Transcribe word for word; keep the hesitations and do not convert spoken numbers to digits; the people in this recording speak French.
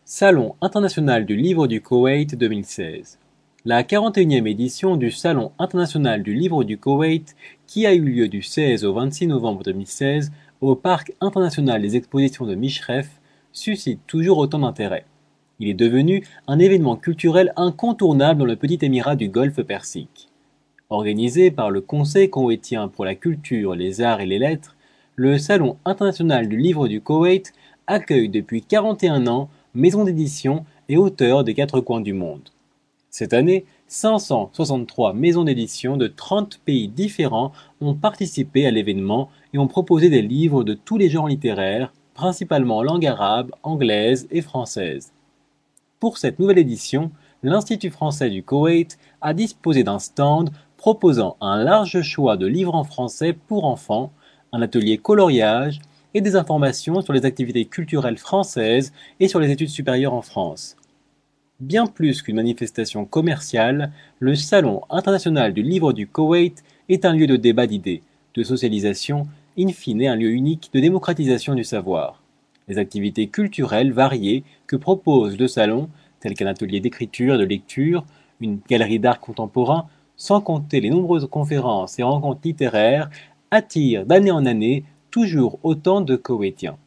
Salon international du livre du Koweït deux mille seize. La quarante et unième édition du Salon international du livre du Koweït, qui a eu lieu du seize au vingt-six novembre deux mille seize au Parc international des expositions de Mishref, suscite toujours autant d'intérêt. Il est devenu un événement culturel incontournable dans le petit émirat du Golfe Persique. Organisé par le Conseil koweïtien pour la culture, les arts et les lettres, le Salon international du livre du Koweït accueille depuis quarante et un ans maisons d'édition et auteurs des quatre coins du monde. Cette année, cinq cent soixante-trois maisons d'édition de trente pays différents ont participé à l'événement et ont proposé des livres de tous les genres littéraires, principalement en langue arabe, anglaise et française. Pour cette nouvelle édition, l'Institut français du Koweït a disposé d'un stand proposant un large choix de livres en français pour enfants, un atelier coloriage et des informations sur les activités culturelles françaises et sur les études supérieures en France. Bien plus qu'une manifestation commerciale, le Salon international du livre du Koweït est un lieu de débat d'idées, de socialisation, in fine un lieu unique de démocratisation du savoir. Les activités culturelles variées que propose le salon, telles qu'un atelier d'écriture et de lecture, une galerie d'art contemporain, sans compter les nombreuses conférences et rencontres littéraires, attirent d'année en année toujours autant de Koweïtiens.